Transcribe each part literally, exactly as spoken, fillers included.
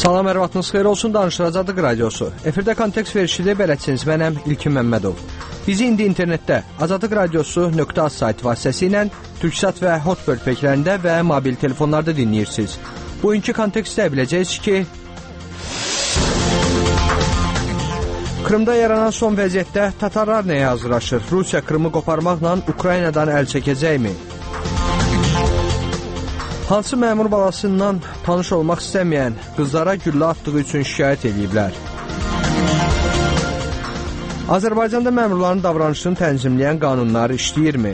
Salam, hər vaxtınız xeyir olsun, Danışılacaqdıq radiosu. Efirdə kontekst verişidir, beləcəksiniz, mənəm İlkin Məmmədov. Bizi indi internetdə azadlıq radiosu nöqtə az sayt vasitəsilə Türksat və Hotbird peklərində və mobil telefonlarda dinləyirsiniz. Bugünkü kontekstdə biləcəksiniz ki, Krımda yaranan son vəziyyətdə Tatarlar nəyə hazırlaşır? Rusiya Krımı qoparmaqla Ukraynadan əl çəkəcəkmi? Hansı məmur balasından tanış olmaq istəməyən qızlara güllə atdığı üçün şikayət ediblər? Azərbaycanda məmurların davranışını tənzimləyən qanunlar işləyirmi?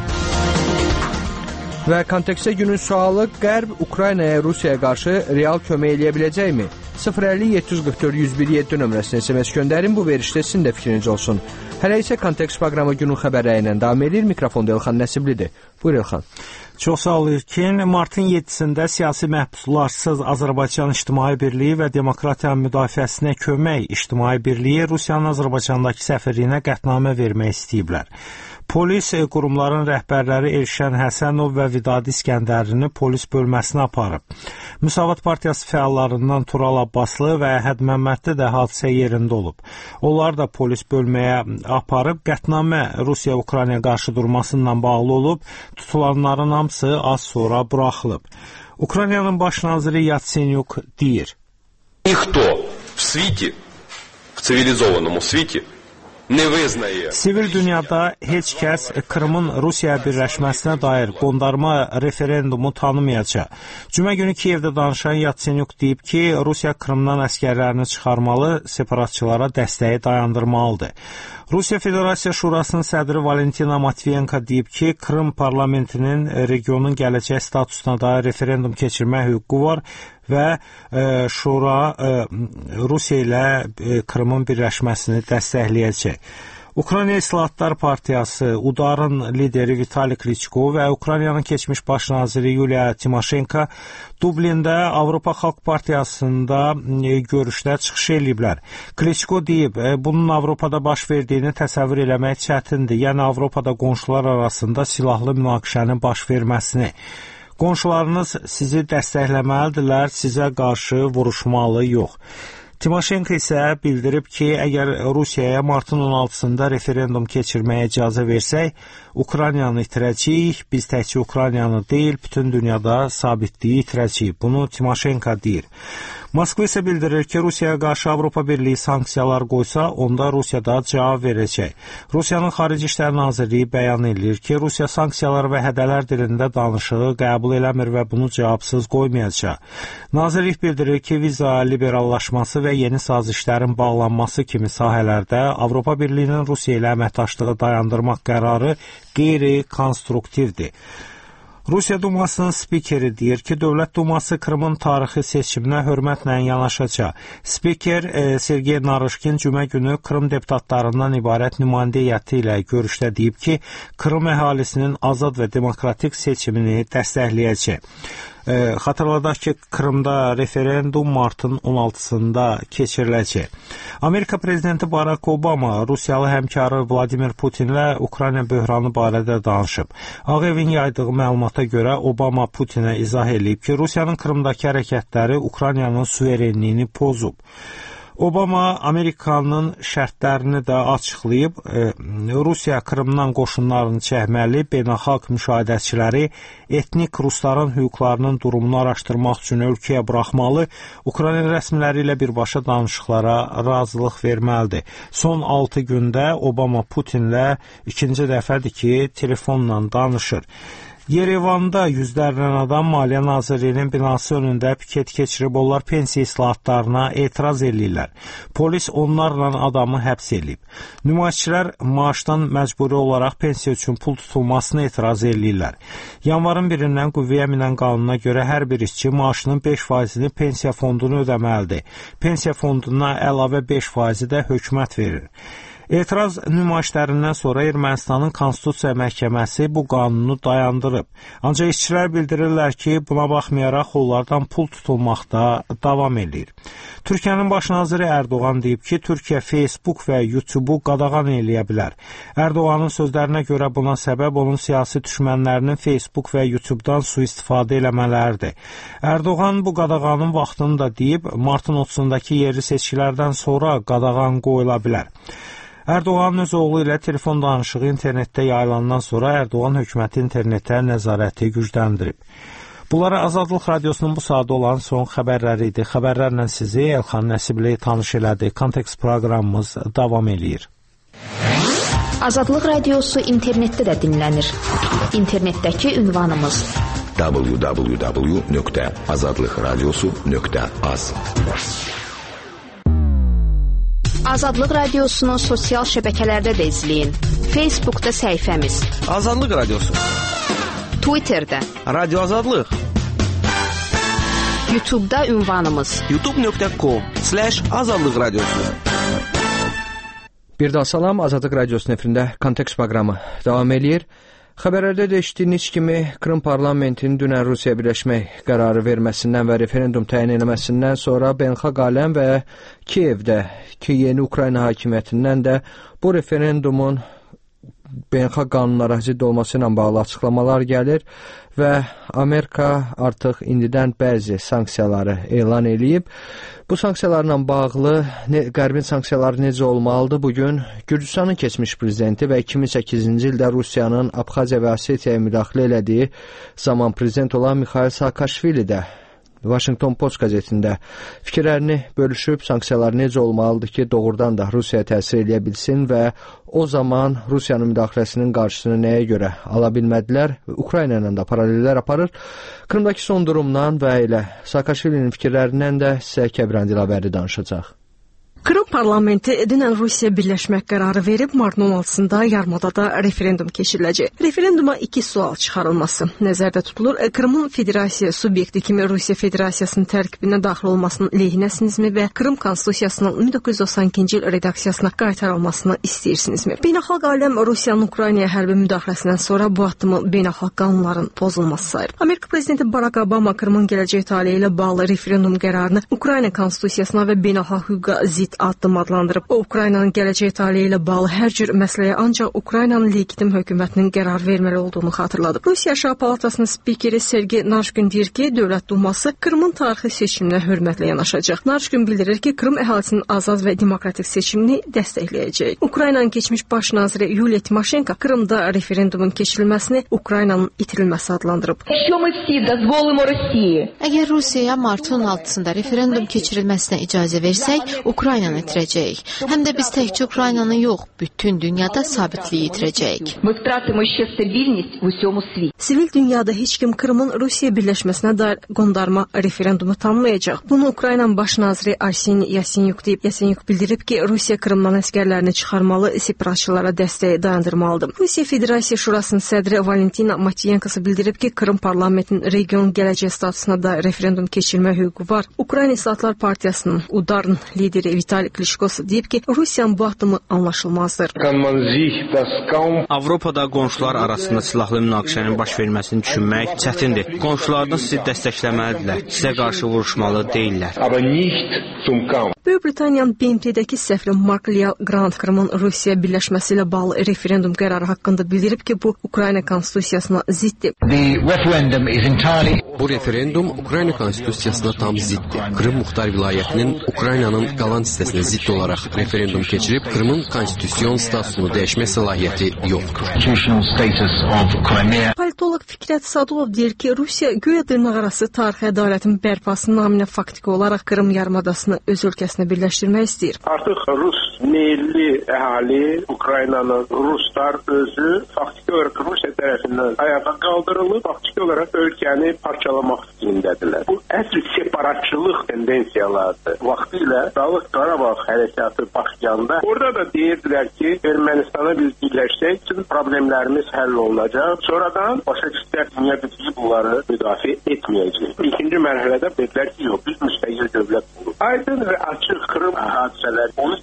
Və kontekstdə günün sualı, Qərb Ukraynaya, Rusiyaya qarşı real kömək eləyə biləcəkmi? sıfır əlli yeddi yüz qırx dörd yüz bir yeddi nömrəsinə S M S göndərin, bu verişdə sizin də fikriniz olsun. Hələ isə kontekst proqramı günün xəbərləri ilə davam edir. Mikrofonda Elxan Nəsiblidir. Buyur Elxan. Çox sağ ol İlkin. Martın yeddisində siyasi məhbuslarsız Azərbaycan İctimai Birliyi və Demokratiyanın Müdafiəsinə Kömək İctimai Birliyi Rusiyanın Azərbaycandakı səfirliyinə qətnamə vermək istəyiblər. Polis qurumların rəhbərləri Elşən Həsənov və Vidadi İskəndərini polis bölməsinə aparıb. Müsavat Partiyası fəallarından Tural Abbaslı və Əhəd Məmmədli də hadisə yerində olub. Onlar da polis bölməyə aparıb. Qətnamə Rusiya-Ukrayna qarşı durmasından bağlı olub. Tutulanların hamısı az sonra buraxılıb. Ukraynanın baş naziri Yatsenyuk deyir: Никто в свете, в цивилизованном свете, Sivil dünyada heç kəs Krımın Rusiyaya birləşməsinə dair qondarma referendumu tanımayacaq. Cümə günü Kiyevdə danışan Yatsenyuk deyib ki, Rusiya Krımdan əskərlərini çıxarmalı, separatçılara dəstəyi dayandırmalıdır. Rusiya Federasiya Şurasının sədri Valentina Matviyenko deyib ki, Krım parlamentinin regionun gələcək statusuna dair referendum keçirmə hüququ var və e, Şura e, Rusiya ilə e, Krımın birləşməsini dəstəkləyəcək. Ukrayna İslahatlar Partiyası, UDAR-ın lideri Vitali Kliçko və Ukraynanın keçmiş baş naziri Yuliya Timoşenko Dublində Avropa Xalq Partiyasında e, görüşdə çıxış ediblər. Kliçko deyib, e, bunun Avropada baş verdiyini təsəvvür eləmək çətindir. Yəni Avropada qonşular arasında silahlı münaqişənin baş verməsini. Qonşularınız sizi dəstəkləməlidirlər, sizə qarşı vuruşmalı yox. Timoşenko isə bildirib ki, əgər Rusiyaya martın on altısında referendum keçirməyə icazə versək, Ukraynanı itirəcəyik, biz təkcə Ukraynanı deyil, bütün dünyada sabitliyi itirəcəyik. Bunu Timoşenko deyir. Moskva isə bildirir ki, Rusiyaya qarşı Avropa Birliyi sanksiyalar qoysa, onda Rusiya da cavab verəcək. Rusiyanın Xarici İşlər Nazirliyi bəyan edir ki, Rusiya sanksiyalar və hədələr dilində danışığı qəbul eləmir və bunu cavabsız qoymayacaq. Nazirlik bildirir ki, viza liberallaşması və yeni sazişlərin bağlanması kimi sahələrdə Avropa Birliyinin Rusiya ilə əməkdaşlığı dayandırmaq qərarı qeyri-konstruktivdir. Rusiya Dumasının spikeri deyir ki, Dövlət Duması Krımın tarixi seçiminə hörmətlə yanaşacaq. Spiker e, Sergey Narışkin cümə günü Krım deputatlarından ibarət nümayəndə heyəti ilə görüşdə deyib ki, Krım əhalisinin azad və demokratik seçimini dəstəkləyəcək. E, xatırladaq ki, Krımda referendum martın on altısında keçiriləcək. Amerika prezidenti Barack Obama Rusiyalı həmkarı Vladimir Putinlə Ukrayna böhranı barədə danışıb. Ağ Evin yaydığı məlumata görə Obama Putinə izah edib ki, Rusiyanın Krımdakı hərəkətləri Ukraynanın suverenliyini pozub. Obama Amerikanın şərtlərini də açıqlayıb, e, Rusiya Krımdan qoşunlarını çəkməli, beynəlxalq müşahidəçiləri etnik rusların hüquqlarının durumunu araşdırmaq üçün ölkəyə buraxmalı, Ukrayna rəsmiləri ilə birbaşa danışıqlara razılıq verməlidir. Son altı gündə Obama Putinlə ikinci dəfədir ki, telefonla danışır. Yerevanda yüzlərlə adam Maliyyə Nazirliyinin binası önündə piket keçirib, onlar pensiya islahatlarına etiraz edirlər. Polis onlarla adamı həbs edib. Nümayişçilər maaşdan məcburi olaraq pensiya üçün pul tutulmasına etiraz edirlər. Yanvarın birindən qüvvəyə minən qanuna görə hər bir işçi maaşının beş faizini pensiya fonduna ödəməlidir. Pensiya fonduna əlavə beş faizi də hökumət verir. Etiraz nümayişlərindən sonra Ermənistanın Konstitusiya Məhkəməsi bu qanunu dayandırıb. Ancaq işçilər bildirirlər ki, buna baxmayaraq onlardan pul tutulmaqda davam edir. Türkiyənin baş naziri Erdoğan deyib ki, Türkiyə Facebook və YouTube-u qadağan eləyə bilər. Erdoğanın sözlərinə görə buna səbəb onun siyasi düşmənlərinin Facebook və YouTube-dan sui-istifadə eləmələridir. Erdoğan bu qadağanın vaxtını da deyib, martın otuzundakı yerli seçkilərdən sonra qadağan qoyula bilər. Erdoğanın öz oğlu ilə telefon danışığı internetdə yayılandan sonra Erdoğan hökuməti internetə nəzarəti gücləndirib. Bunlara Azadlıq Radiosunun bu saatda olan son xəbərləri idi. Xəbərlərlə sizi Elxan Nəsibli tanış elədi. Kontekst proqramımız davam eləyir. Azadlıq Radiosu internetdə də dinlənir. İnternetdəki ünvanımız w w w nöqtə azadlıq radiosu nöqtə az. Azadlıq Radiosunu sosial şəbəkələrdə də izləyin. Facebookda səhifəmiz Azadlıq Radiosu, Twitterdə Radio Azadlıq, YouTube'da ünvanımız youtube nöqtə com slash azadlıq radiosu. Bir daha salam, Azadlıq Radiosunun efirində Kontekst proqramı davam eləyir. Xəbərlərdə də eşitdiyiniz kimi Krım parlamentinin dünən Rusiya birləşmək qərarı verməsindən və referendum təyin etməsindən sonra beynəlxalq aləm və Kiyevdə ki yeni Ukrayna hakimiyyətindən də bu referendumun beynəlxalq qanunlara zidd olması ilə bağlı açıqlamalar gəlir və Amerika artıq indidən bəzi sanksiyaları elan edib. Bu sanksiyalarla bağlı ne, Qərbin sanksiyaları necə olmalıdır? Bugün Gürcüstanın keçmiş prezidenti və iki min səkkizinci ildə Rusiyanın Abxaziya və Osetiyaya müdaxilə elədiyi zaman prezident olan Mikhail Saakashvili də Washington Post qəzetində fikirlərini bölüşüb, sanksiyalar necə olmalıdır ki, doğrudan da Rusiyaya təsir edə bilsin və o zaman Rusiyanın müdaxiləsinin qarşısını nəyə görə ala bilmədilər? Ukrayna ilə də paralellər aparır. Krımdakı son durumdan və elə Saakashvilinin fikirlərindən də sizə Kəbran Dilabəri danışacaq. Krım parlamenti dünən Rusiya birləşmək qərarı verib, martın on altısında yarımadada referendum keçiriləcək. Referenduma iki sual çıxarılması nəzərdə tutulur. Krımın federasiya subyekti kimi Rusiya Federasiyasının tərkibinə daxil olmasının lehinəsinizmi və Krım Konstitusiyasının min doqquz yüz doxsan ikinci il redaksiyasına qaytarılmasını istəyirsinizmi? Beynəlxalq aləm Rusiyanın Ukraynaya hərbi müdaxiləsindən sonra bu addımı beynəlxalq qanunların pozulması sayır. Amerika prezidenti Barack Obama Krımın gələcək taleyi ilə bağlı referendum qərarını Ukrayna Konstitusiyasına və beynəlxalq hüquqa zidd addım adlandırıb. O, Ukraynanın gələcək taleyi ilə bağlı hər cür məsələyə ancaq Ukraynanın legitim hökumətinin qərar verməli olduğunu xatırladıb. Rusiya Şah Palatasının spikeri Sergey Narishkin deyir ki, Dövlət Duması Krımın tarixi seçiminə hörmətlə yanaşacaq. Narishkin bildirir ki, Krım əhalisinin azad və demokratik seçimini dəstəkləyəcək. Ukraynanın keçmiş baş naziri Yuliya Timoşenko Krımda referendumun keçirilməsini Ukraynanın itirilməsi adlandırıb. Əgər Rusiyaya martın on altısında referendum keçirilməsinə icazə versək, Ukrayna Ukraynanı itirəcəyik. Həm də biz təkcə Ukraynanı yox, bütün dünyada sabitliyi itirəcəyik. Sivil dünyada heç kim Krımın Rusiya birləşməsinə dair qondarma referendumu tanımayacaq. Bunu Ukraynanın baş naziri Arseniy Yatsenyuk deyib. Yatsenyuk bildirib ki, Rusiya Krımdan əskərlərini çıxarmalı, separatçılara dəstəyi dayandırmalıdır. Rusiya Federasiya Şurasının sədri Valentina Matviyenkosu bildirib ki, Krım parlamentinin region gələcək statusuna dair referendum keçirmə hüququ var. Ukrayna İslahatlar Partiyasının Udarn lideri Vitali Klitschko deyib ki, Rusiyanın bu addımı anlaşılmazdır. Avropada qonşular arasında silahlı münaqişənin baş verməsini düşünmək çətindir. Qonşularınız sizi dəstəkləməlidirlər, sizə qarşı vuruşmalı deyillər. Böyük Britaniyanın B M T'dəki səfiri Mark Lial Grant Krımın Rusiya birləşməsi ilə bağlı referendum qərarı haqqında bildirib ki, bu Ukrayna konstitusiyasına ziddir. Bu referendum Ukrayna konstitusiyasına tam ziddir. Krım Muxtar Vilayətinin Ukraynanın qalan hissəsinə zidd olaraq referendum keçirib, Krımın konstitusyon statusunu dəyişmə səlahiyyəti yoxdur. Politolog Fikrət Sadulov deyir ki, Rusiya güya dırnaqarası tarixi ədalətin bərpası naminə faktiki olaraq Krım yarımadasını öz ölkəsinə birləşdirmək istəyir. Artıq Rus meyilli əhali, Ukraynanın Ruslar özü faktiki olaraq Rusiya tərəfindən ayağa qaldırılıb, faktiki olaraq ölkəni parçalamaq fikrindədirlər. Bu əsl separatçılıq tendensiyalardır. Vaxtilə Dağlıq Qarabağ hərəkatı başlayanda orada da deyirdilər ki, Ermənistana biz birləşsək, bütün problemlərimiz həll olunacaq. Sonradan başa düşdülər dünya bütünü bunları müdafiə etməyəcək. İkinci mərhələdə dedilər ki, yox, biz müstəqil dövlət olub. Aydın və açıq Krım hadisələri onu göstərir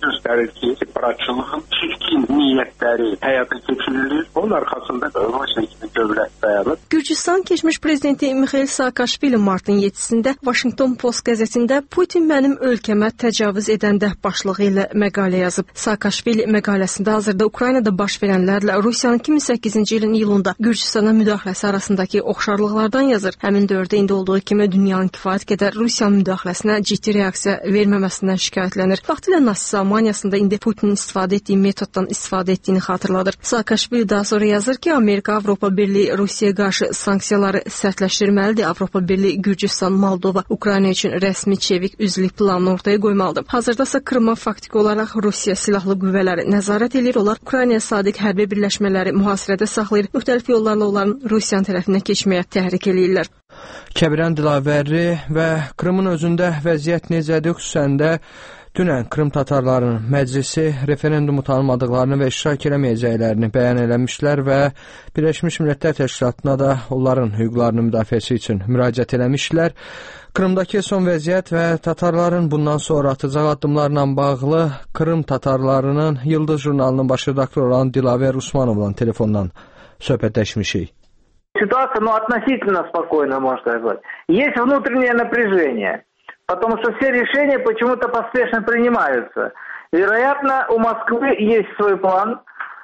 ki, separatçılığın çirkin niyyətləri həyata keçirilir. Onun arxasında Rusiya kimi dövlət dayanır. Gürcüstan keçmiş prezidenti Mikhail Saakashvili martın yeddisində Washington Post qəzetində Putin mənim ölkəmə təcavüz edəndə başlığı ilə məqalə yazıb. Saakashvili məqaləsində hazırda Ukraynada baş verənlərlə Rusiyanın iki min səkkizinci ilin iyulunda Gürcüstana müdaxiləsi arasındakı oxşarlıqlardan yazır. Həmin dövrdə indi olduğu kimi dünyanın kifayət qədər Rusiyanın müdaxiləsinə ciddi reaksiya verməməsindən şikayətlənir. Vaxtilə Nazi Almaniyasında indi Putinin istifadə etdiyi metoddan istifadə etdiyini xatırladır. Saakashvili daha sonra yazır ki, Amerika, Avropa Birliyi Rusiyaya qarşı sanksiyaları sərtləşdirməlidir. Avropa Birliyi, Gürcüstan, Moldova, Ukrayna üçün rəsmi çevik üzvlük planını ortaya qoymalıdır. Hazırdasa Krıma faktiki olaraq Rusiya silahlı qüvvələri nəzarət edir. Onlar Ukraynaya sadiq hərbi birləşmələri mühasirədə saxlayır. Müxtəlif yollarla onların Rusiyanın tərəfinə keçməyə təhrik eləyirlər. Kəbirən Dilavərli və Krımın özündə vəziyyət necədir, xüsusən də dünən Krım tatarlarının məclisi referendumu tanımadıqlarını və iştirak eləməyəcəklərini bəyan eləmişlər və Birləşmiş Millətlər Təşkilatına da onların hüquqlarının müdafiəsi üçün müraciət eləmişlər. Krımdakı son vəziyyət və tatarların bundan sonra atacağı addımlarla bağlı Krım tatarlarının Yıldız jurnalının baş redaktoru olan Dilaver Usmanovla telefondan söhbətləşmişik. Ситуация, ну, относительно спокойная, можно сказать. Есть внутреннее напряжение, потому что все решения почему-то поспешно принимаются. Вероятно, у Москвы есть свой план,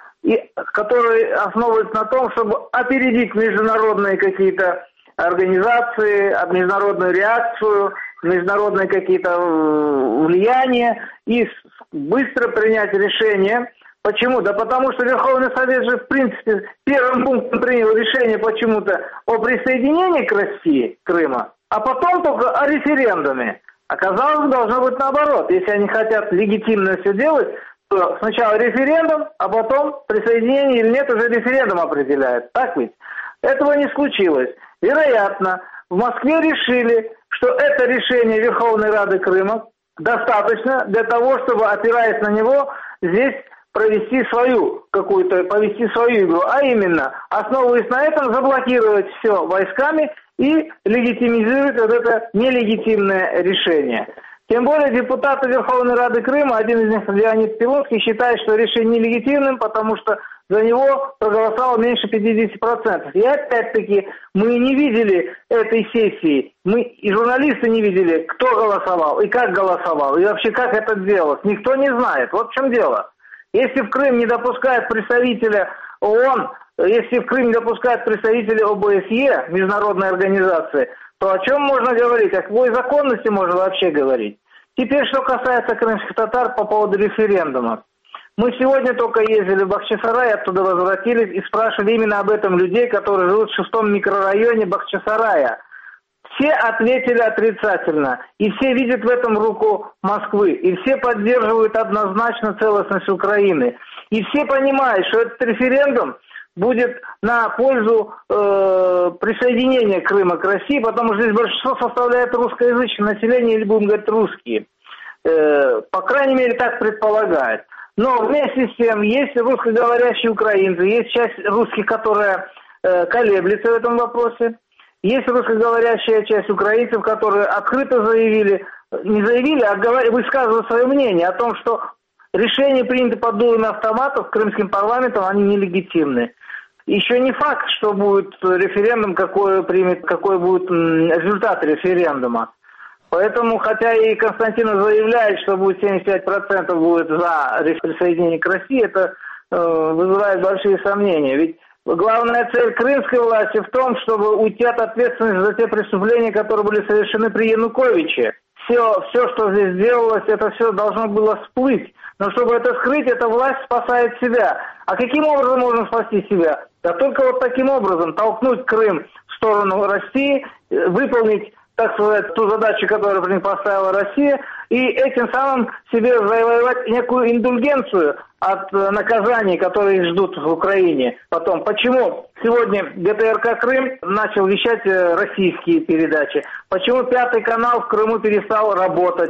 который основывается на том, чтобы опередить международные какие-то организации, международную реакцию, международные какие-то влияния и быстро принять решение. Почему? Да потому что Верховный Совет же, в принципе, первым пунктом принял решение почему-то о присоединении к России Крыма, а потом только о референдуме. Оказалось, должно быть наоборот. Если они хотят легитимно все делать, то сначала референдум, а потом присоединение или нет уже референдум определяет. Так ведь? Этого не случилось. Вероятно, в Москве решили, что это решение Верховной Рады Крыма достаточно для того, чтобы, опираясь на него, здесь провести свою какую-то, повести свою игру, а именно, основываясь на этом, заблокировать все войсками и легитимизировать вот это нелегитимное решение. Тем более депутаты Верховной Рады Крыма, один из них, Леонид Пилотский, считает, что решение нелегитимным, потому что за него проголосовало меньше пятьдесят процентов. И опять-таки мы не видели этой сессии, мы и журналисты не видели, кто голосовал и как голосовал, и вообще как это делалось. Никто не знает. Вот в чем дело. Если в Крым не допускают представителя ООН, если в Крым не допускают представителя ОБСЕ, международной организации, то о чем можно говорить? О какой законности можно вообще говорить? Теперь, что касается крымских татар по поводу референдума. Мы сегодня только ездили в Бахчисарай, оттуда возвратились и спрашивали именно об этом людей, которые живут в шестом микрорайоне Бахчисарая. Все ответили отрицательно, и все видят в этом руку Москвы, и все поддерживают однозначно целостность Украины. И все понимают, что этот референдум будет на пользу э, присоединения Крыма к России, потому что здесь большинство составляет русскоязычное население, или будем говорить русские. Э, по крайней мере, так предполагают. Но вместе с тем, есть русскоговорящие украинцы, есть часть русских, которая э, колеблется в этом вопросе. Есть русскоговорящая часть украинцев, которые открыто заявили, не заявили, а высказывают свое мнение о том, что решения, принятые под дулами автоматов крымским парламентом, они нелегитимны. Еще не факт, что будет референдум, какой примет, какой будет результат референдума. Поэтому, хотя и Константинов заявляет, что будет семьдесят пять процентов будет за присоединение к России, это э, вызывает большие сомнения. Ведь главная цель крымской власти в том, чтобы уйти от ответственности за те преступления, которые были совершены при Януковиче. Все, все, что здесь делалось, это все должно было всплыть. Но чтобы это скрыть, эта власть спасает себя. А каким образом можно спасти себя? Да только вот таким образом толкнуть Крым в сторону России, выполнить, так сказать, ту задачу, которую при ней поставила Россия, и этим самым себе завоевать некую индульгенцию от наказаний, которые их ждут в Украине. Потом, почему сегодня ГТРК Крым начал вещать российские передачи? Почему Пятый канал в Крыму перестал работать?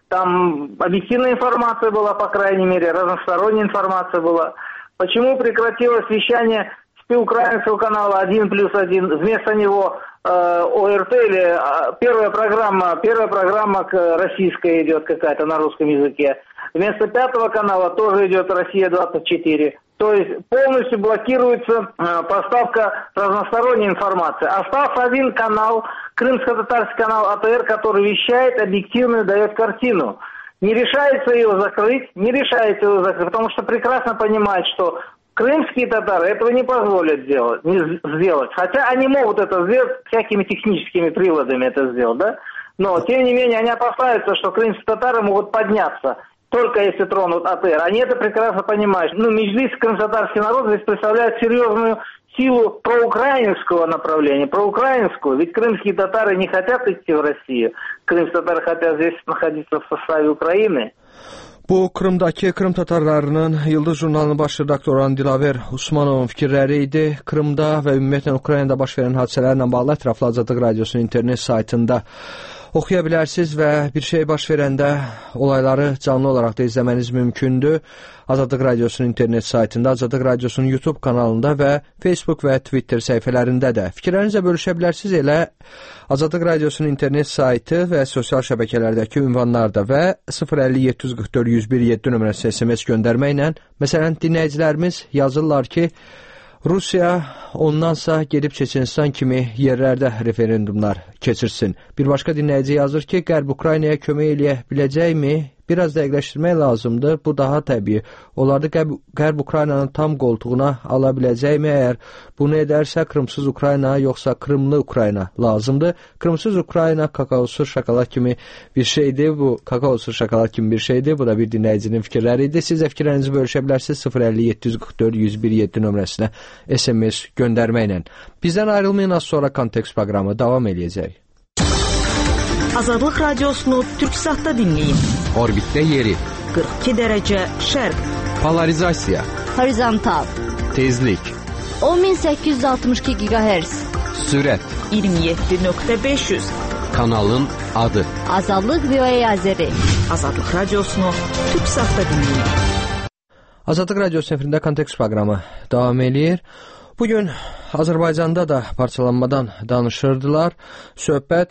Там объективная информация была, по крайней мере, разносторонняя информация была. Почему прекратилось вещание украинского канала один плюс один, вместо него э, ОРТ или э, первая программа, первая программа российская идет какая-то на русском языке. Вместо пятого канала тоже идет Россия двадцать четыре. То есть полностью блокируется э, поставка разносторонней информации. Остался один канал, крымско-татарский канал АТР, который вещает, объективно дает картину. Не решается его закрыть, не решается его закрыть, потому что прекрасно понимает, что крымские татары этого не позволят сделать, не сделать. Хотя они могут это сделать всякими техническими приладами это сделать, да? Но, тем не менее, они опасаются, что крымские татары могут подняться, только если тронут АТР. Они это прекрасно понимают. Ну, Меджлис, крымско-татарский народ здесь представляет серьезную силу проукраинского направления, проукраинскую. Ведь крымские татары не хотят идти в Россию. Крымские татары хотят здесь находиться в составе Украины. Bu, Krımdakı Krım tatarlarının Yıldız jurnalının baş redaktoru Dilaver Usmanovun fikirləri idi. Krımda və ümumiyyətlə Ukraynada baş verən hadisələrlə bağlı ətraflı Azadlıq Radiosunun internet saytında oxuya bilərsiniz və bir şey baş verəndə olayları canlı olaraq da izləməniz mümkündür. Azadlıq Radiosunun internet saytında, Azadlıq Radiosunun YouTube kanalında və Facebook və Twitter səhifələrində də fikirlərinizlə bölüşə bilərsiniz. Elə Azadlıq Radiosunun internet saytı və sosial şəbəkələrdəki ünvanlarda və sıfır əlli yeddi yüz qırx dörd yüz bir yeddi nömrəsi S M S göndərməklə, məsələn, dinləyicilərimiz yazırlar ki, Rusiya ondansa gedib Çeçenistan kimi yerlərdə referendumlar keçirsin. Bir başqa dinləyici yazır ki, Qərb Ukraynaya kömək eləyə biləcəkmi? Biraz dəqiqləşdirmək lazımdır. Bu daha təbii. Onlar da Qərb, Qərb Ukraynanın tam qoltuğuna ala biləcəkmi? Əgər bunu edərsə, Krımsız Ukrayna yoxsa Krımlı Ukrayna lazımdır. Krımsız Ukrayna kakaosuz şokolad kimi bir şeydir. Bu kakaosuz şokolad kimi bir şeydir. Bu da bir dinləyicinin fikirləri idi. Siz də fikirlərinizi bölüşə bilərsiniz sıfır əlli yeddi yüz qırx dörd yüz bir yeddi nömrəsinə S M S göndərməklə. Bizdən ayrılmayın, az sonra Kontekst proqramı davam edəcək. Azadlıq Radiosunu Türksatda dinləyin. Orbitdə yeri. qırx iki dərəcə şərq. Polarizasiya. Horizontal. Tezlik. on min səkkiz yüz altmış iki gigahertz. Sürət. iyirmi yeddi nöqtə beş yüz. Kanalın adı. Azadlıq V O A Azəri. Azadlıq Radiosunu Türksatda dinləyin. Azadlıq Radiosu efirində Kontekst proqramı davam eləyir. Bugün Azərbaycanda da parçalanmadan danışırdılar. Söhbət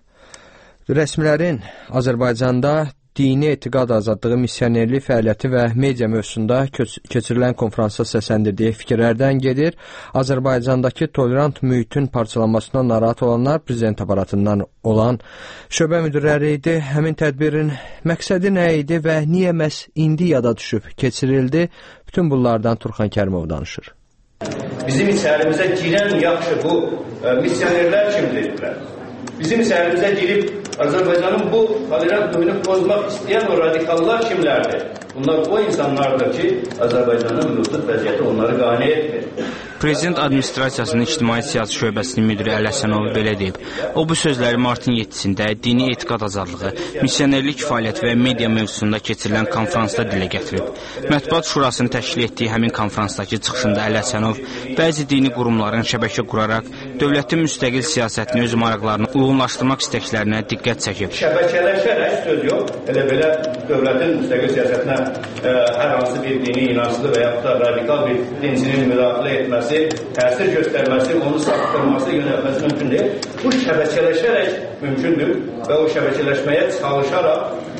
rəsmilərin Azərbaycanda dini etiqad azadlığı, missionerlik fəaliyyəti və media mövzusunda keçirilən konferansda səsləndirdiyi fikirlərdən gedir. Azərbaycandakı tolerant mühitin parçalanmasından narahat olanlar prezident aparatından olan şöbə müdirləri idi. Həmin tədbirin məqsədi nə idi və niyə məhz indi yada düşüb keçirildi? Bütün bunlardan Turxan Kərimov danışır. Bizim içərimizə girən yaxşı bu missionerlər kimdirlər? Bizim içərimizə girib Azərbaycanın bu tolerant mühitini pozmaq istəyən o radikallar kimlərdir? Bunlar o insanlardır ki, Azərbaycanın mövcud vəziyyəti onları qane etmir. Prezident Administrasiyasının İctimai Siyasi Şöbəsinin müdiri Əli Həsənov belə deyib. O, bu sözləri martın yeddisində dini etiqad azadlığı, missionerlik fəaliyyəti və media mövzusunda keçirilən konferansda dilə gətirib. Mətbuat Şurasının təşkil etdiyi həmin konferansdakı çıxışında Əli Həsənov bəzi dini qurumların şəbəkə quraraq dövlətin müstəqil siyasətini öz maraqlarını uyğunlaşdırmaq istəklərinə diqqət çəkib. Şəbəkələşərək söz yox, elə belə dövlətin müstəqil siyasətinə ə, hər hansı bir dini inanclı və yaxud da radikal bir dincinin müdaxilə etməsi, təsir göstərməsi, onu saptırması, yönəltməsi mümkün deyil. Bu şəbəkələşərək mümkündür və o şəbəkələşməyə çalışaraq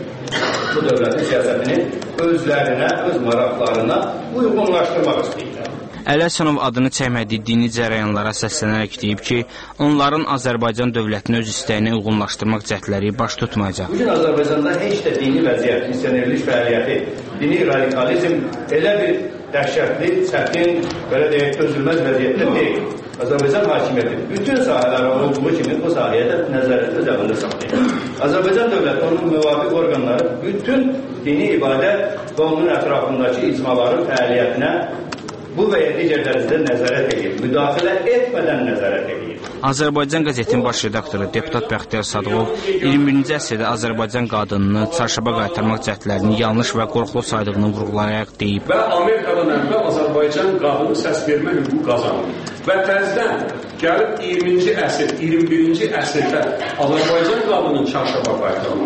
bu dövlətin siyasətini özlərinə, öz maraqlarına uyğunlaşdırmaq istəyirlər. Əli Həsənov adını çəkmədiyi dini cərəyanlara səslənərək deyib ki, onların Azərbaycan dövlətini öz istəyinə uyğunlaşdırmaq cəhdləri baş tutmayacaq. Bugün Azərbaycanda heç də dini vəziyyət, missionerlik fəaliyyəti, dini radikalizm elə bir dəhşətli, çətin, belə deyək, dözülməz vəziyyətdə deyil. Azərbaycan hakimiyyəti bütün sahələrə olduğu kimi bu sahəyə də nəzarəti üzərində saxlayır. Azərbaycan dövləti, onun müvafiq orqanları bütün dini ibadət və onun ətrafındakı icmaların fəaliyyətinə bu və ya digər dərəcədə nəzarət edir, müdaxilə etmədən nəzarət edir. Azərbaycan qəzetinin baş redaktoru deputat Bəxtiyar Sadıqov iyirmi birinci əsrdə Azərbaycan qadınını çarşaba qaytarmaq cəhdlərini yanlış və qorxulu saydığını vurğulayaraq deyib. Və Amerikadan əvvəl Azərbaycan qadını səs vermə hüququ qazanır. Və təzdən gəlib iyirminci əsr, iyirmi birinci əsrdə Azərbaycan qadının çarşaba qaytarmaq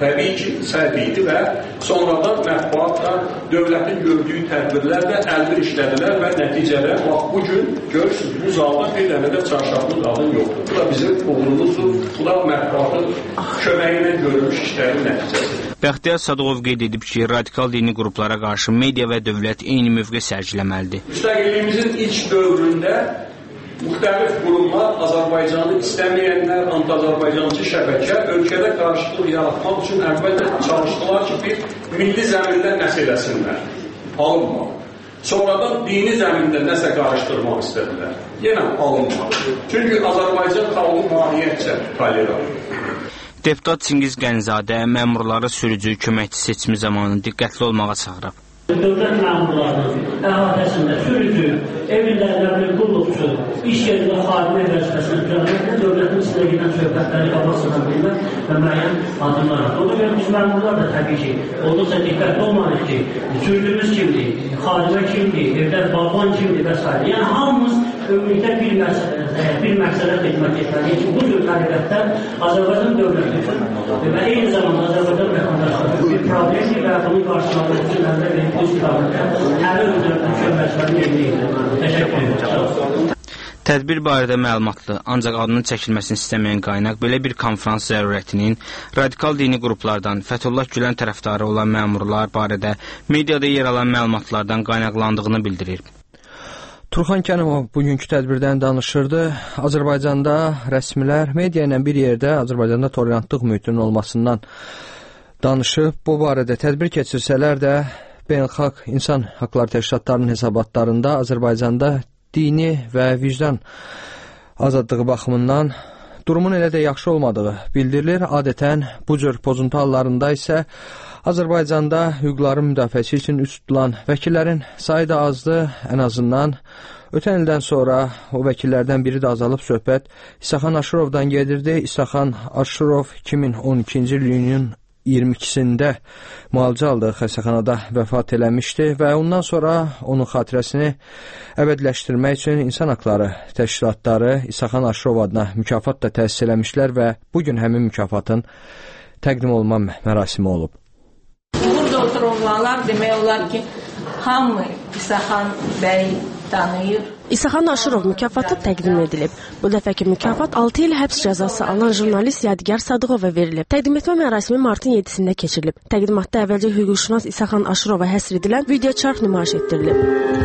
təbii ki, səhv idi və sonradan mətbuatla dövlətin gördüyü tədbirlərlə əlbir işlədilər və nəticədə bax bu gün görürsünüz, bu zalda bir dənə də çarşaflı qadın yoxdur. Bu da bizim uğurumuzdur, bu da mətbuatın köməyi ilə görülmüş işlərin nəticəsidir. Bəxtiyar Sadıqov qeyd edib ki, radikal dini qruplara qarşı media və dövlət eyni mövqe sərgiləməlidir. Müstəqilliyimizin ilk dövründə müxtəlif qurumlar, Azərbaycanı istəməyənlər, anti-Azərbaycancı şəbəkə ölkədə qarşılıq yaratmaq üçün əvvəldə çalışdılar ki, bir milli zəmində nəsə eləsinlər, alınmadı. Sonradan dini zəmində nəsə qarışdırmaq istədilər, yenə alınmadı. Çünki Azərbaycan xalqı mahiyyətcə tolerant. Deputat Çingiz Qənzadə məmurları sürücü köməkçi seçimi zamanı diqqətli olmağa çağırıb. Dövlət məmurlarının əhatəsində sürücü, evlərdə bir qulluqçu, iş yerində xadimə vəzifəsini düzəlməklə dövlətin içində gedən söhbətləri qabaqsadan bilmək və müəyyən adımlar atır. Ona görə biz məmurlar da təbii ki, olduqca diqqətli olmalıyıq ki, sürücümüz kimdir, xadimə kimdir, evlər bağban kimdir və s. Yəni hamımız ümumilikdə bir məqsədə, bir məqsədə xidmət etməliyik ki, bu cür tələbətdə Azərbaycan dövləti üçün və eyni zamanda Azərbaycan vətəndaşları bir problemdir və bunun qarşılaması üçün əldə verilmiş bu istiqamətdə həmin üzrə köməkçilərin yerinə yetirilməlidir. Təşəkkür ederim. Tədbir barədə məlumatlı, ancaq adının çəkilməsini istəməyən qaynaq belə bir konferans zərurətinin radikal dini qruplardan, Fəthullah Gülen tərəfdarı olan məmurlar barədə mediada yer alan məlumatlardan qaynaqlandığını bildirir. Turxan Kənimov bugünkü tədbirdən danışırdı. Azərbaycanda rəsmilər media ilə bir yerdə Azərbaycanda tolerantlıq mühitinin olmasından danışıb. Bu barədə tədbir keçirsələr də beynəlxalq insan haqları təşkilatlarının hesabatlarında Azərbaycanda dini və vicdan azadlığı baxımından durumun elə də yaxşı olmadığı bildirilir. Adətən bu cür pozuntu hallarında isə Azərbaycanda hüquqların müdafiəsi üçün üst tutulan vəkillərin sayı da azdır. Ən azından ötən ildən sonra o vəkillərdən biri də azalıb. Söhbət İsaxan Aşırovdan gedirdi. İsaxan Aşırov iki min on ikinci il iyunun iyirmi ikisində müalicə aldığı xəstəxanada vəfat eləmişdi və ondan sonra onun xatirəsini əbədiləşdirmək üçün insan haqları təşkilatları İsaxan Aşırov adına mükafat da təsis eləmişlər və bugün həmin mükafatın təqdim olunma mərasimi olub. Burada oturanlar demək olar ki, hamı İsaxan bəy tanıyır. İsaxan Aşırov mükafatı təqdim edilib. Bu dəfəki mükafat altı il həbs cəzası alan jurnalist Yadigar Sadıqova verilib. Təqdim etmə mərasimi martın yeddisində keçirilib. Təqdimatda əvvəlcə hüquqşünas İsaxan Aşırova həsr edilən video çarx nümayiş etdirilib.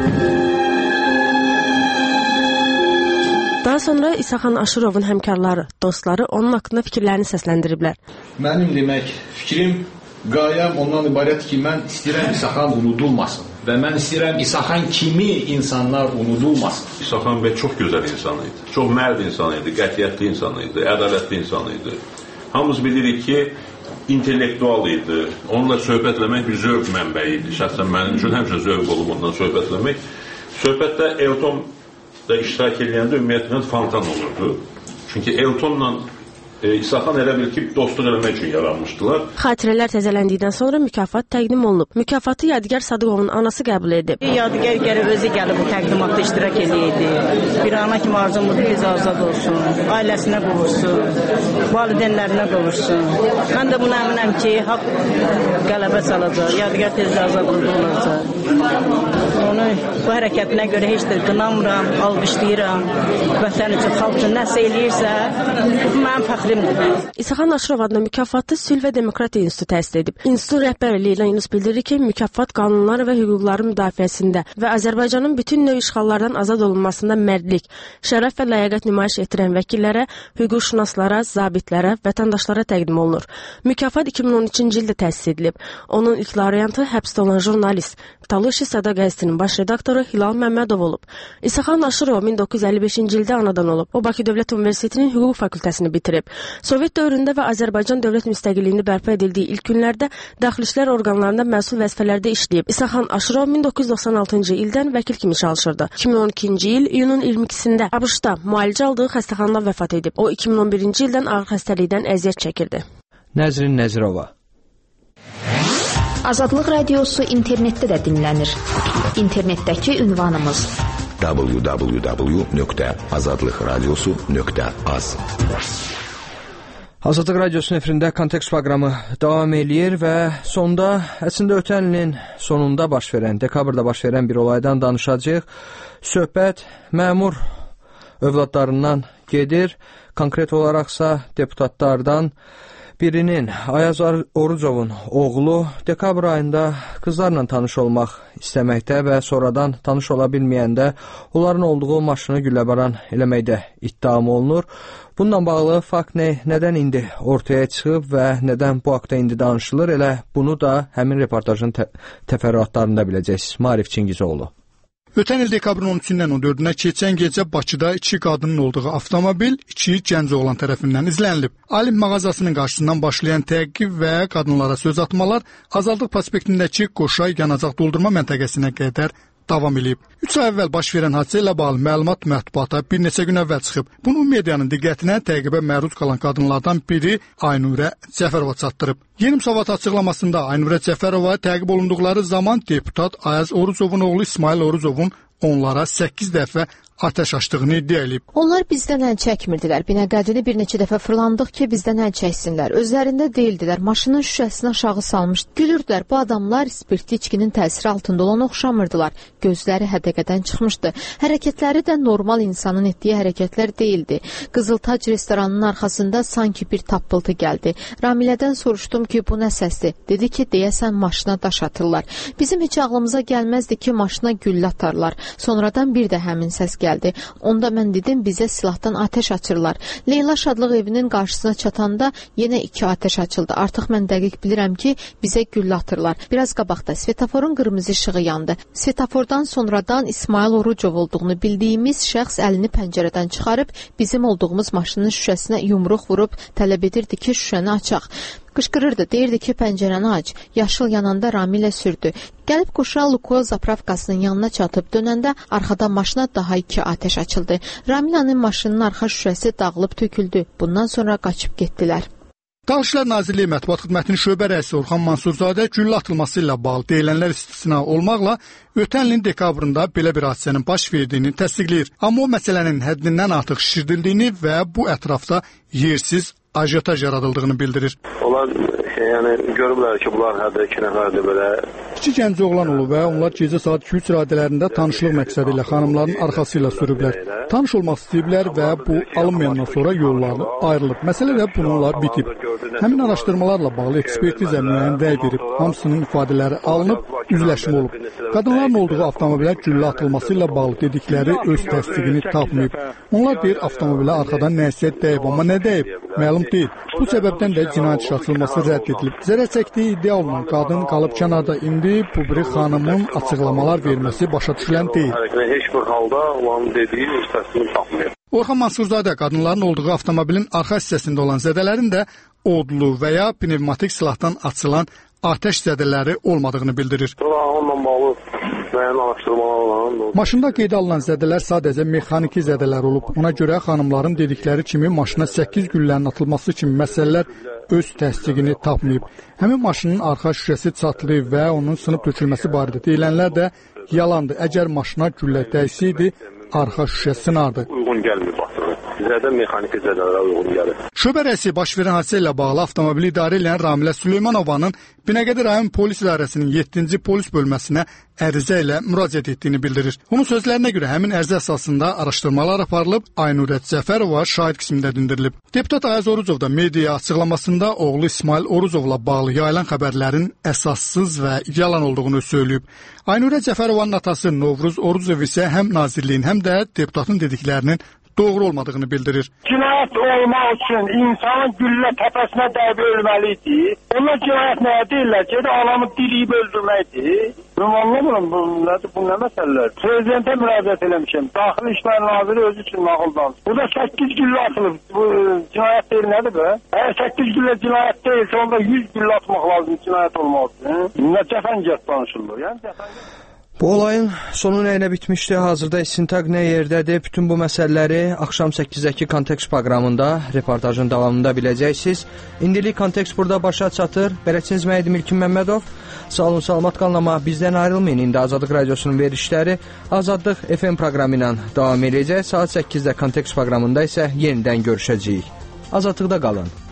Daha sonra İsaxan Aşırovun həmkarları, dostları onun haqqında fikirlərini səsləndiriblər. Mənim demək fikrim, qayəm ondan ibarət ki, mən istəyirəm İsaxan unudulmasın və mən istəyirəm İsaxan kimi insanlar unudulmasın. İsaxan bəy çox gözəl insan idi, çox mərd insan idi, qətiyyətli insan idi, ədalətli insan idi. Hamımız bilirik ki, intellektual idi, onunla söhbət eləmək bir zövq mənbəyi idi. Şəxsən mənim üçün həmişə zövq olub ondan söhbət eləmək. Söhbətdə Elton da iştirak edəndə ümumiyyətlə fantan olurdu. Çünki Eltonla E, İsaxan elə bil ki, dostluq eləmək üçün yaranmışdılar. Xatirələr təzələndikdən sonra mükafat təqdim olunub. Mükafatı Yadigar Sadıqovun anası qəbul edib. Yadigar gəlir özü gəlib bu təqdimatda iştirak edirdi. Bir ana kimi arzumuz biz azad olsun, ailəsinə qovursun, valideynlərinə qovursun. Mən də buna əminəm ki, haqq qələbə çalacaq, Yadigar tezdə azadlıqda olacaq. Onu bu hərəkətinə görə heç də qınamıram, alqışlayıram. Vətən üçün, xalq üçün nəsə eləyirsə, bu mənim fəxrim. İsaxan Aşırov adına mükafatı Sülh və Demokratiya İnstitutu təsis edib. İnstitutun rəhbəri Leyla Yunus bildirir ki, mükafat qanunlar və hüquqların müdafiəsində və Azərbaycanın bütün növ işğallardan azad olunmasında mərdlik, şərəf və ləyaqət nümayiş etdirən vəkillərə, hüquqşünaslara, zabitlərə, vətəndaşlara təqdim olunur. Mükafat iki min on üçüncü ildə təsis edilib. Onun ilk layihəsi həbsdə olan jurnalist, Taluşi Sada qəzetinin baş redaktoru Hilal Məmmədov olub. İsaxan Aşırov min doqquz yüz əlli beşinci ildə anadan olub. O Bakı Dövlət Universitetinin hüquq fakültəsini bitirib. Sovet dövründə və Azərbaycan dövlət müstəqilliyini bərpa edildiyi ilk günlərdə daxili işlər orqanlarında məsul vəzifələrdə işləyib. İsaxan Aşırov min doqquz yüz doxsan altıncı ildən vəkil kimi çalışırdı. iki min on ikinci il iyunun iyirmi ikisində ABŞ-da müalicə aldığı xəstəxanada vəfat edib. O iki min on birinci ildən ağır xəstəlikdən əziyyət çəkirdi. Nəzrin Nəzirova. Azadlıq Radiosu internetdə də dinlənir. İnternetdəki ünvanımız w w w nöqtə azadlıqradiosu nöqtə az. Azadlıq Radiosunun efirində Kontekst proqramı davam eləyir və sonda, əslində ötən ilin sonunda baş verən, dekabrda baş verən bir olaydan danışacağıq. Söhbət məmur övladlarından gedir. Konkret olaraqsa deputatlardan birinin, Ayaz Orucovun oğlu dekabr ayında qızlarla tanış olmaq istəməkdə və sonradan tanış ola bilməyəndə onların olduğu maşını gülləbaran eləməkdə ittiham olunur. Bununla bağlı fakt nə, nədən indi ortaya çıxıb və nədən bu haqda indi danışılır, elə bunu da həmin reportajın tə təfərrüatlarında biləcəksiniz. Maarif Çingizoğlu. Ötən il dekabrın on üçündən on dördünə keçən gecə Bakıda iki qadının olduğu avtomobil iki gənc oğlan tərəfindən izlənilib. Alim mağazasının qarşısından başlayan təqib və qadınlara söz atmalar Azadlıq prospektindəki Qoşay yanacaq doldurma məntəqəsinə qədər davam edib. üç ay əvvəl baş verən hadisə ilə bağlı məlumat mətbuata bir neçə gün əvvəl çıxıb. Bunu medianın diqqətinə təqibə məruz qalan qadınlardan biri Aynurə Cəfərova çatdırıb. Yeni Müsavat açıqlamasında Aynurə Cəfərova təqib olunduqları zaman deputat Ayaz Orucovun oğlu İsmail Orucovun onlara səkkiz dəfə atəş açdığını iddia edib. Onlar bizdən əl çəkmirdilər. Binəqədini bir neçə dəfə fırlandıq ki, bizdən əl çəksinlər. Özlərində deyildilər. Maşının şüşəsini aşağı salmış. Gülürdülər. Bu adamlar spirtli içkinin təsiri altında olan oxşamırdılar. Gözləri hədəqədən çıxmışdı. Hərəkətləri də normal insanın etdiyi hərəkətlər değildi. Qızıltac restoranının arxasında sanki bir tappıltı gəldi. Ramilədən soruşdum ki, bu nə səsdir? Dedi ki, deyəsən maşına daş atırlar. Bizim heç ağlımıza gəlməzdi ki, maşına güllə atarlar. Sonradan bir də həmin səs gəldi. Gəldi. Onda mən dedim, bizə silahdan atəş açırlar. Leyla Şadlıq evinin qarşısına çatanda yenə iki atəş açıldı. Artıq mən dəqiq bilirəm ki, bizə güllə atırlar. Biraz qabaqda svetoforun qırmızı işığı yandı. Svetofordan sonradan İsmail Orucov olduğunu bildiyimiz şəxs əlini pəncərədən çıxarıb bizim olduğumuz maşının şüşəsinə yumruq vurub tələb edirdi ki, şüşəni açaq. Qışqırırdı, deyirdi ki, pəncərəni aç. Yaşıl yananda Ramilə sürdü. Gəlib Qoşa Lukoil zapravkasının yanına çatıb dönəndə arxadan maşına daha iki atəş açıldı. Ramilanın maşının arxa şüşəsi dağılıb töküldü. Bundan sonra qaçıb getdilər. Daxili Nazirliyi Mətbuat Xidmətinin şöbə rəisi Orxan Mansurzadə güllə atılması ilə bağlı deyilənlər istisna olmaqla ötən ilin dekabrında belə bir hadisənin baş verdiyini təsdiqləyir. Amma o məsələnin həddindən artıq şişirdildiyini və bu ətrafda yersiz ajotaj yaradıldığını bildirir. Onlar şey, yəni görüblər ki, bunlar hədə iki nəfərdir belə. İki gənc oğlan olub və onlar gecə saat iki üç radələrində tanışlıq məqsədi ilə xanımların arxası ilə sürüblər. Tanış olmaq istəyiblər və bu alınmayandan sonra yolları ayrılıb. Məsələ də bununla bitib. Həmin araşdırmalarla bağlı ekspertiza müəyyən rəy verib. Hamısının ifadələri alınıb, üzləşmə olub. Qadınların olduğu avtomobilə güllə atılması ilə bağlı dedikləri öz təsdiqini tapmayıb. Onlar deyir, avtomobilə arxadan nəsə dəyib, amma nə dəyib? Məlum deyil. Bu səbəbdən də cinayət işi açılması rədd edilib. Zərər çəkdiyi iddia olunan qadın qalıb kənarda indi bu bir xanımın açıqlamalar verməsi başa düşülən deyil. Heç bir halda onun dediyi öz təsdiqini tapmıyor. Orxan Mansurzadə qadınların olduğu avtomobilin arxa hissəsində olan zədələrin də odlu və ya pnevmatik silahdan açılan atəş zədələri olmadığını bildirir. Onunla bağlı müəyyən araşdırmalar olan. Maşında qeydə alınan zədələr sadəcə mexaniki zədələr olub. Ona görə xanımların dedikləri kimi maşına səkkiz güllənin atılması kimi məsələlər öz təsdiqini tapmayıb. Həmin maşının arxa şüşəsi çatlayıb və onun sınıb tökülməsi barədə deyilənlər də yalandır. Əgər maşına güllə dəysəydi, arxa şüşə sınardı. Uyğun gəlmir basını. Zədə mexaniki zədələrə uyğun gəlir. Şöbə rəisi baş verən hadisə ilə bağlı avtomobili idarə edən Ramilə Süleymanovanın Binəqədi rayon polis idarəsinin yeddinci polis bölməsinə ərizə ilə müraciət etdiyini bildirir. Onun sözlərinə görə həmin ərizə əsasında araşdırmalar aparılıb, Aynurə Cəfərova şahid qismində dindirilib. Deputat Ayaz Orucov da media açıqlamasında oğlu İsmail Orucovla bağlı yayılan xəbərlərin əsassız və yalan olduğunu söyləyib. Aynurə Cəfərovanın atası Novruz Orucov isə həm nazirliyin, həm də deputatın dediklərinin doğru olmadığını bildirir. Cinayət olmaq üçün insanın güllə təpəsinə dəyib ölməli idi. Onlar cinayət nəyə deyirlər ki, adamı diriyib öldürməkdir. Mən anlamıram, bu nədir, bu nə məsələlər? Prezidentə müraciət eləmişəm. Daxili İşlər Naziri özü üçün nağıldan. Burada səkkiz güllə atılıb. Bu cinayət deyil, nədir be? Əgər səkkiz güllə cinayət deyilsə, onda yüz güllə atmaq lazım cinayət olmaq üçün. Nə cəfəngət danışılır. Yəni cəfəngət. Bu olayın sonu nə ilə bitmişdi? Hazırda istintaq nə yerdədir? Bütün bu məsələləri axşam səkkizdəki Kontekst proqramında, reportajın davamında biləcəksiniz. İndilik Kontekst burada başa çatır. Bələdçiniz mən idim İlkin Məmmədov. Sağ olun, salamat qalın, amma bizdən ayrılmayın. İndi Azadlıq Radiosunun verilişləri Azadlıq F M proqramı ilə davam edəcək. Saat səkkizdə Kontekst proqramında isə yenidən görüşəcəyik. Azadlıqda qalın.